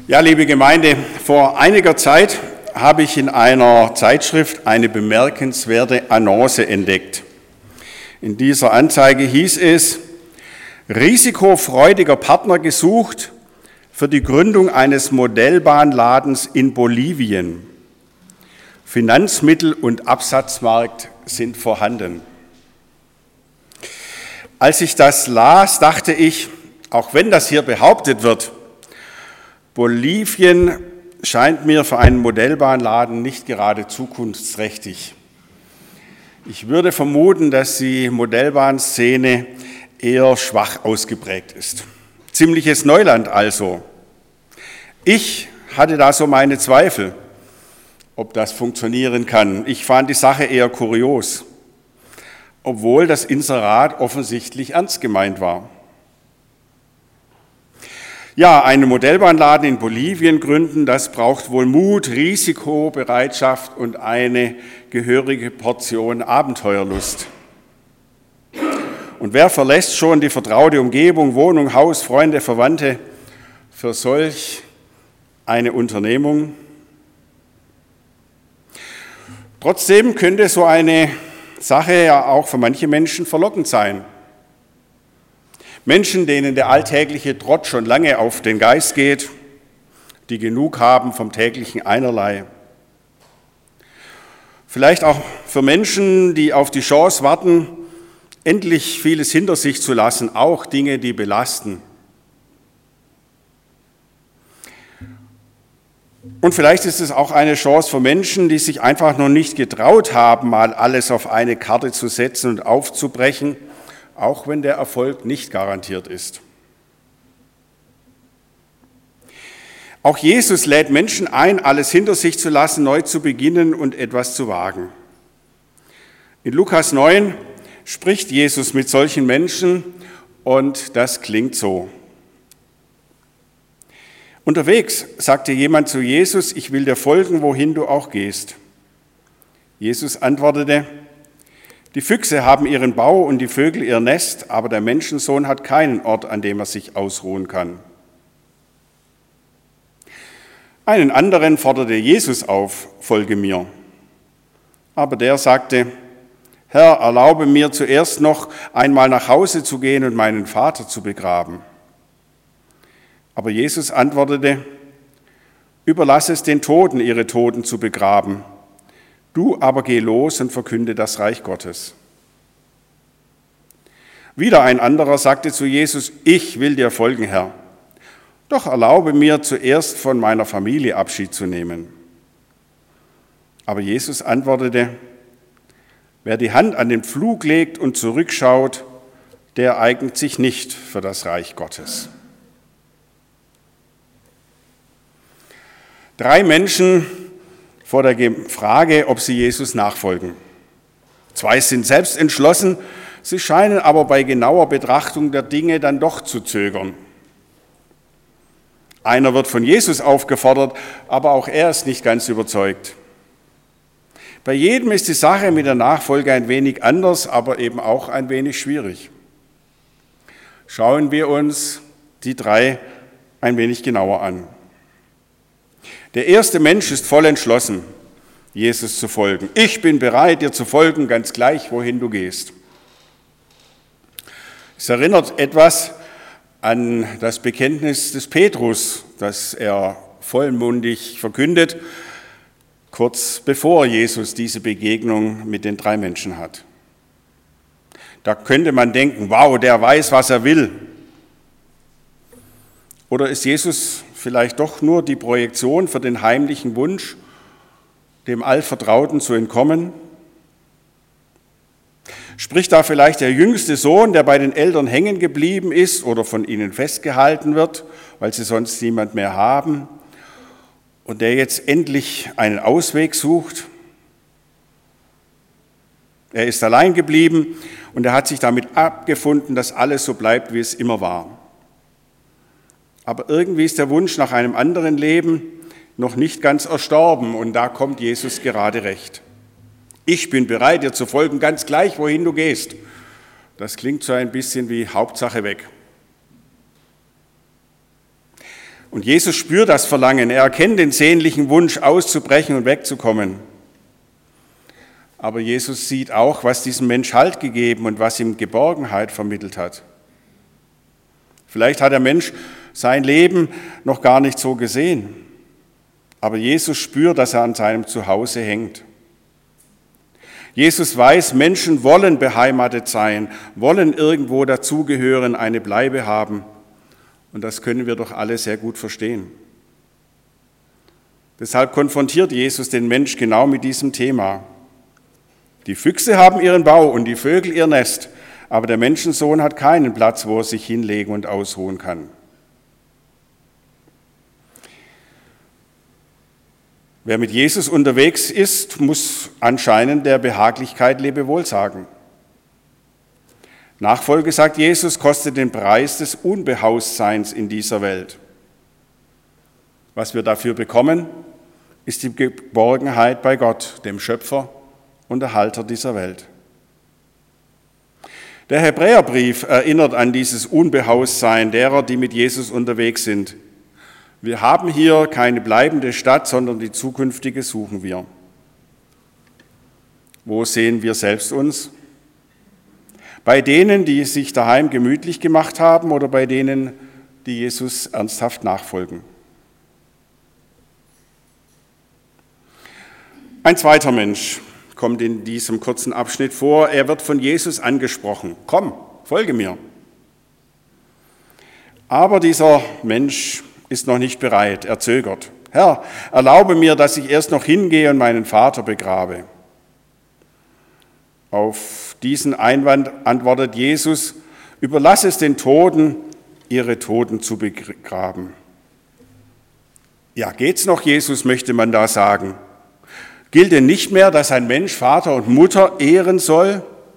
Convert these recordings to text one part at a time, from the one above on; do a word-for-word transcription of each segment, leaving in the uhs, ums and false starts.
Ja, liebe Gemeinde, vor einiger Zeit habe ich in einer Zeitschrift eine bemerkenswerte Annonce entdeckt. In dieser Anzeige hieß es: Risikofreudiger Partner gesucht für die Gründung eines Modellbahnladens in Bolivien. Finanzmittel und Absatzmarkt sind vorhanden. Als ich das las, dachte ich, auch wenn das hier behauptet wird, Bolivien scheint mir für einen Modellbahnladen nicht gerade zukunftsträchtig. Ich würde vermuten, dass die Modellbahnszene eher schwach ausgeprägt ist. Ziemliches Neuland also. Ich hatte da so meine Zweifel, ob das funktionieren kann. Ich fand die Sache eher kurios, obwohl das Inserat offensichtlich ernst gemeint war. Ja, einen Modellbahnladen in Bolivien gründen, das braucht wohl Mut, Risikobereitschaft und eine gehörige Portion Abenteuerlust. Und wer verlässt schon die vertraute Umgebung, Wohnung, Haus, Freunde, Verwandte für solch eine Unternehmung? Trotzdem könnte so eine Sache ja auch für manche Menschen verlockend sein. Menschen, denen der alltägliche Trott schon lange auf den Geist geht, die genug haben vom täglichen Einerlei. Vielleicht auch für Menschen, die auf die Chance warten, endlich vieles hinter sich zu lassen, auch Dinge, die belasten. Und vielleicht ist es auch eine Chance für Menschen, die sich einfach noch nicht getraut haben, mal alles auf eine Karte zu setzen und aufzubrechen, auch wenn der Erfolg nicht garantiert ist. Auch Jesus lädt Menschen ein, alles hinter sich zu lassen, neu zu beginnen und etwas zu wagen. In Lukas neun spricht Jesus mit solchen Menschen und das klingt so. Unterwegs sagte jemand zu Jesus: Ich will dir folgen, wohin du auch gehst. Jesus antwortete: Die Füchse haben ihren Bau und die Vögel ihr Nest, aber der Menschensohn hat keinen Ort, an dem er sich ausruhen kann. Einen anderen forderte Jesus auf: Folge mir. Aber der sagte: Herr, erlaube mir zuerst noch einmal nach Hause zu gehen und meinen Vater zu begraben. Aber Jesus antwortete: Überlass es den Toten, ihre Toten zu begraben. Du aber geh los und verkünde das Reich Gottes. Wieder ein anderer sagte zu Jesus: Ich will dir folgen, Herr. Doch erlaube mir zuerst von meiner Familie Abschied zu nehmen. Aber Jesus antwortete: Wer die Hand an den Pflug legt und zurückschaut, der eignet sich nicht für das Reich Gottes. Drei Menschen vor der Frage, ob sie Jesus nachfolgen. Zwei sind selbst entschlossen, sie scheinen aber bei genauer Betrachtung der Dinge dann doch zu zögern. Einer wird von Jesus aufgefordert, aber auch er ist nicht ganz überzeugt. Bei jedem ist die Sache mit der Nachfolge ein wenig anders, aber eben auch ein wenig schwierig. Schauen wir uns die drei ein wenig genauer an. Der erste Mensch ist voll entschlossen, Jesus zu folgen. Ich bin bereit, dir zu folgen, ganz gleich, wohin du gehst. Es erinnert etwas an das Bekenntnis des Petrus, das er vollmundig verkündet, kurz bevor Jesus diese Begegnung mit den drei Menschen hat. Da könnte man denken: Wow, der weiß, was er will. Oder ist Jesus vielleicht doch nur die Projektion für den heimlichen Wunsch, dem Allvertrauten zu entkommen? Spricht da vielleicht der jüngste Sohn, der bei den Eltern hängen geblieben ist oder von ihnen festgehalten wird, weil sie sonst niemand mehr haben und der jetzt endlich einen Ausweg sucht? Er ist allein geblieben und er hat sich damit abgefunden, dass alles so bleibt, wie es immer war. Aber irgendwie ist der Wunsch nach einem anderen Leben noch nicht ganz erstorben und da kommt Jesus gerade recht. Ich bin bereit, dir zu folgen, ganz gleich, wohin du gehst. Das klingt so ein bisschen wie Hauptsache weg. Und Jesus spürt das Verlangen, er erkennt den sehnlichen Wunsch, auszubrechen und wegzukommen. Aber Jesus sieht auch, was diesem Mensch Halt gegeben und was ihm Geborgenheit vermittelt hat. Vielleicht hat der Mensch sein Leben noch gar nicht so gesehen, aber Jesus spürt, dass er an seinem Zuhause hängt. Jesus weiß, Menschen wollen beheimatet sein, wollen irgendwo dazugehören, eine Bleibe haben. Und das können wir doch alle sehr gut verstehen. Deshalb konfrontiert Jesus den Mensch genau mit diesem Thema. Die Füchse haben ihren Bau und die Vögel ihr Nest, aber der Menschensohn hat keinen Platz, wo er sich hinlegen und ausruhen kann. Wer mit Jesus unterwegs ist, muss anscheinend der Behaglichkeit Lebewohl sagen. Nachfolge, sagt Jesus, kostet den Preis des Unbehaustseins in dieser Welt. Was wir dafür bekommen, ist die Geborgenheit bei Gott, dem Schöpfer und Erhalter dieser Welt. Der Hebräerbrief erinnert an dieses Unbehaustsein derer, die mit Jesus unterwegs sind. Wir haben hier keine bleibende Stadt, sondern die zukünftige suchen wir. Wo sehen wir selbst uns? Bei denen, die sich daheim gemütlich gemacht haben oder bei denen, die Jesus ernsthaft nachfolgen? Ein zweiter Mensch kommt in diesem kurzen Abschnitt vor. Er wird von Jesus angesprochen. Komm, folge mir. Aber dieser Mensch ist noch nicht bereit, er zögert. Herr, erlaube mir, dass ich erst noch hingehe und meinen Vater begrabe. Auf diesen Einwand antwortet Jesus, überlass es den Toten, ihre Toten zu begraben. Ja, geht's noch, Jesus, möchte man da sagen. Gilt denn nicht mehr, dass ein Mensch Vater und Mutter ehren soll?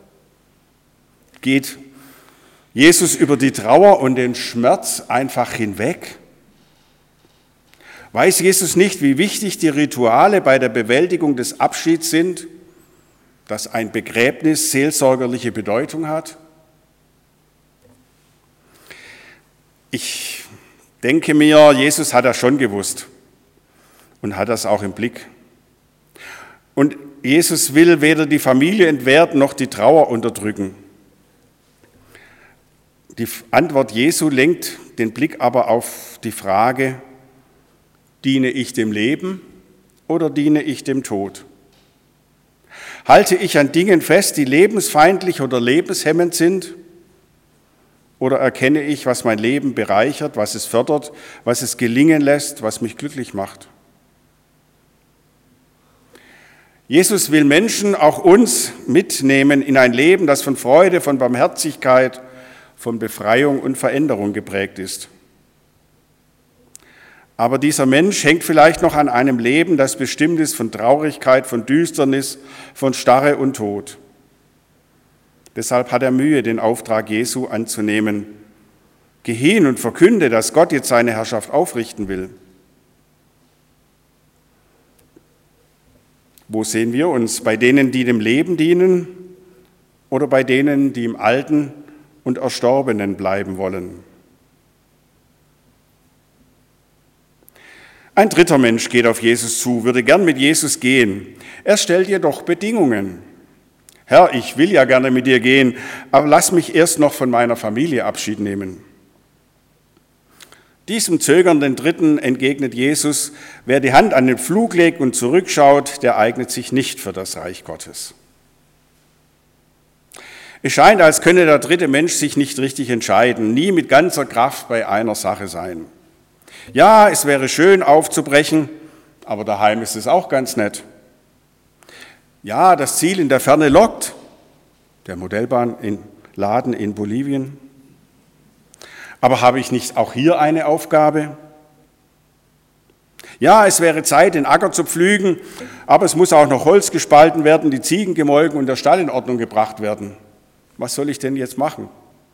Geht Jesus über die Trauer und den Schmerz einfach hinweg? Weiß Jesus nicht, wie wichtig die Rituale bei der Bewältigung des Abschieds sind, dass ein Begräbnis seelsorgerliche Bedeutung hat? Ich denke mir, Jesus hat das schon gewusst und hat das auch im Blick. Und Jesus will weder die Familie entwerten noch die Trauer unterdrücken. Die Antwort Jesu lenkt den Blick aber auf die Frage, diene ich dem Leben oder diene ich dem Tod? Halte ich an Dingen fest, die lebensfeindlich oder lebenshemmend sind? Oder erkenne ich, was mein Leben bereichert, was es fördert, was es gelingen lässt, was mich glücklich macht? Jesus will Menschen, auch uns, mitnehmen in ein Leben, das von Freude, von Barmherzigkeit, von Befreiung und Veränderung geprägt ist. Aber dieser Mensch hängt vielleicht noch an einem Leben, das bestimmt ist von Traurigkeit, von Düsternis, von Starre und Tod. Deshalb hat er Mühe, den Auftrag Jesu anzunehmen. Geh hin und verkünde, dass Gott jetzt seine Herrschaft aufrichten will. Wo sehen wir uns? Bei denen, die dem Leben dienen oder bei denen, die im Alten und Erstorbenen bleiben wollen? Ein dritter Mensch geht auf Jesus zu, würde gern mit Jesus gehen. Er stellt jedoch Bedingungen. Herr, ich will ja gerne mit dir gehen, aber lass mich erst noch von meiner Familie Abschied nehmen. Diesem zögernden Dritten entgegnet Jesus, wer die Hand an den Pflug legt und zurückschaut, der eignet sich nicht für das Reich Gottes. Es scheint, als könne der dritte Mensch sich nicht richtig entscheiden, nie mit ganzer Kraft bei einer Sache sein. Ja, es wäre schön aufzubrechen, aber daheim ist es auch ganz nett. Ja, das Ziel in der Ferne lockt, der Modellbahnladen in Bolivien. Aber habe ich nicht auch hier eine Aufgabe? Ja, es wäre Zeit, den Acker zu pflügen, aber es muss auch noch Holz gespalten werden, die Ziegen gemolken und der Stall in Ordnung gebracht werden. Was soll ich denn jetzt machen?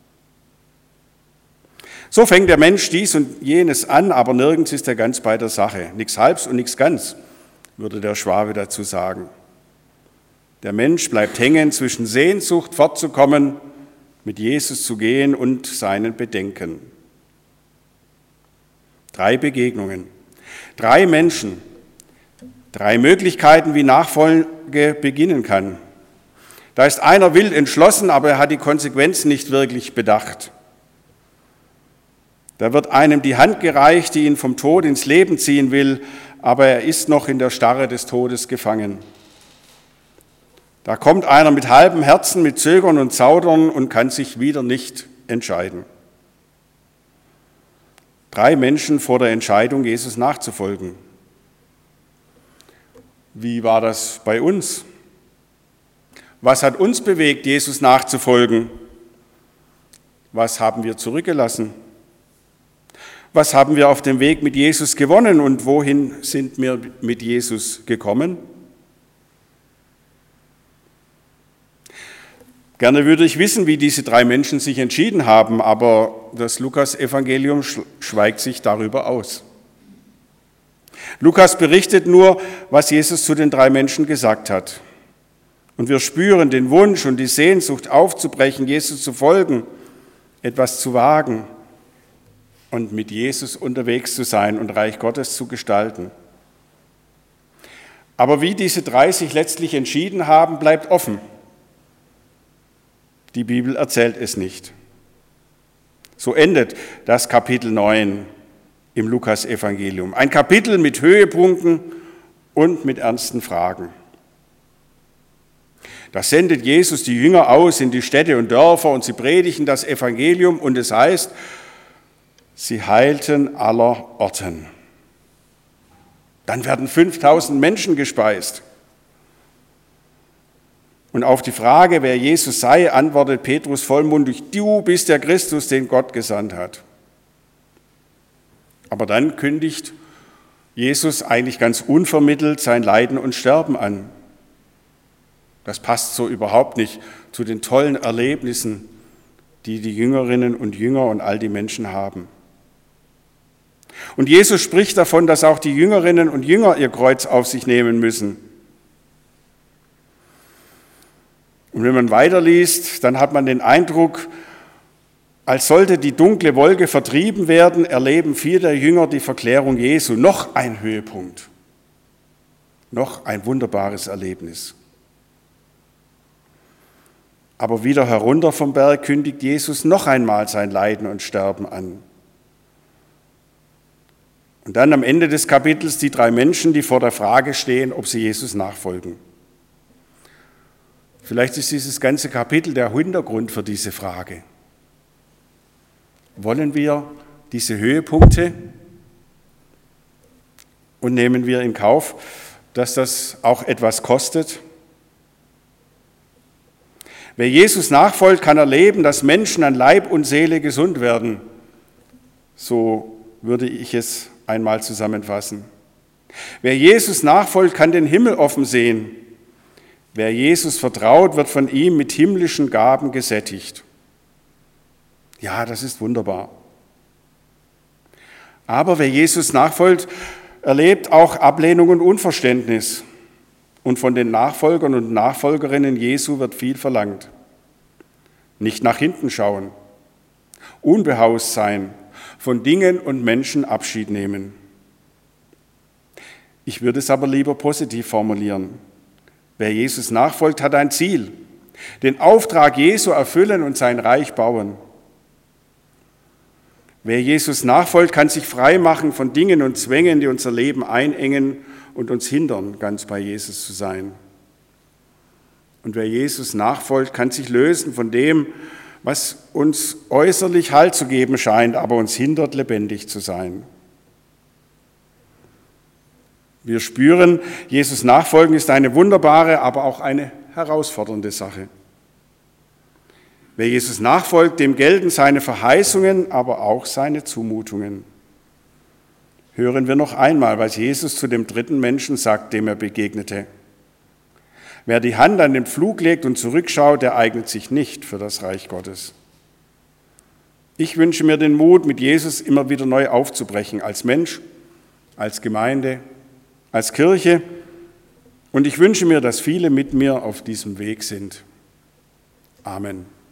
So fängt der Mensch dies und jenes an, aber nirgends ist er ganz bei der Sache. Nichts halbs und nichts ganz, würde der Schwabe dazu sagen. Der Mensch bleibt hängen zwischen Sehnsucht, fortzukommen, mit Jesus zu gehen und seinen Bedenken. Drei Begegnungen, drei Menschen, drei Möglichkeiten, wie Nachfolge beginnen kann. Da ist einer wild entschlossen, aber er hat die Konsequenzen nicht wirklich bedacht. Da wird einem die Hand gereicht, die ihn vom Tod ins Leben ziehen will, aber er ist noch in der Starre des Todes gefangen. Da kommt einer mit halbem Herzen, mit Zögern und Zaudern und kann sich wieder nicht entscheiden. Drei Menschen vor der Entscheidung, Jesus nachzufolgen. Wie war das bei uns? Was hat uns bewegt, Jesus nachzufolgen? Was haben wir zurückgelassen? Was haben wir auf dem Weg mit Jesus gewonnen und wohin sind wir mit Jesus gekommen? Gerne würde ich wissen, wie diese drei Menschen sich entschieden haben, aber das Lukas-Evangelium schweigt sich darüber aus. Lukas berichtet nur, was Jesus zu den drei Menschen gesagt hat. Und wir spüren den Wunsch und die Sehnsucht aufzubrechen, Jesus zu folgen, etwas zu wagen und mit Jesus unterwegs zu sein und Reich Gottes zu gestalten. Aber wie diese drei sich letztlich entschieden haben, bleibt offen. Die Bibel erzählt es nicht. So endet das Kapitel neun im Lukas-Evangelium. Ein Kapitel mit Höhepunkten und mit ernsten Fragen. Da sendet Jesus die Jünger aus in die Städte und Dörfer und sie predigen das Evangelium und es heißt, sie heilten aller Orten. Dann werden fünftausend Menschen gespeist. Und auf die Frage, wer Jesus sei, antwortet Petrus vollmundig, du bist der Christus, den Gott gesandt hat. Aber dann kündigt Jesus eigentlich ganz unvermittelt sein Leiden und Sterben an. Das passt so überhaupt nicht zu den tollen Erlebnissen, die die Jüngerinnen und Jünger und all die Menschen haben. Und Jesus spricht davon, dass auch die Jüngerinnen und Jünger ihr Kreuz auf sich nehmen müssen. Und wenn man weiterliest, dann hat man den Eindruck, als sollte die dunkle Wolke vertrieben werden, erleben viele der Jünger die Verklärung Jesu. Noch ein Höhepunkt, noch ein wunderbares Erlebnis. Aber wieder herunter vom Berg kündigt Jesus noch einmal sein Leiden und Sterben an. Und dann am Ende des Kapitels die drei Menschen, die vor der Frage stehen, ob sie Jesus nachfolgen. Vielleicht ist dieses ganze Kapitel der Hintergrund für diese Frage. Wollen wir diese Höhepunkte und nehmen wir in Kauf, dass das auch etwas kostet? Wer Jesus nachfolgt, kann erleben, dass Menschen an Leib und Seele gesund werden. So würde ich es einmal zusammenfassen. Wer Jesus nachfolgt, kann den Himmel offen sehen. Wer Jesus vertraut, wird von ihm mit himmlischen Gaben gesättigt. Ja, das ist wunderbar. Aber wer Jesus nachfolgt, erlebt auch Ablehnung und Unverständnis. Und von den Nachfolgern und Nachfolgerinnen Jesu wird viel verlangt. Nicht nach hinten schauen, unbehaust sein, von Dingen und Menschen Abschied nehmen. Ich würde es aber lieber positiv formulieren. Wer Jesus nachfolgt, hat ein Ziel, den Auftrag Jesu erfüllen und sein Reich bauen. Wer Jesus nachfolgt, kann sich frei machen von Dingen und Zwängen, die unser Leben einengen und uns hindern, ganz bei Jesus zu sein. Und wer Jesus nachfolgt, kann sich lösen von dem, was uns äußerlich Halt zu geben scheint, aber uns hindert, lebendig zu sein. Wir spüren, Jesus nachfolgen ist eine wunderbare, aber auch eine herausfordernde Sache. Wer Jesus nachfolgt, dem gelten seine Verheißungen, aber auch seine Zumutungen. Hören wir noch einmal, was Jesus zu dem dritten Menschen sagt, dem er begegnete. Wer die Hand an den Pflug legt und zurückschaut, der eignet sich nicht für das Reich Gottes. Ich wünsche mir den Mut, mit Jesus immer wieder neu aufzubrechen, als Mensch, als Gemeinde, als Kirche. Und ich wünsche mir, dass viele mit mir auf diesem Weg sind. Amen.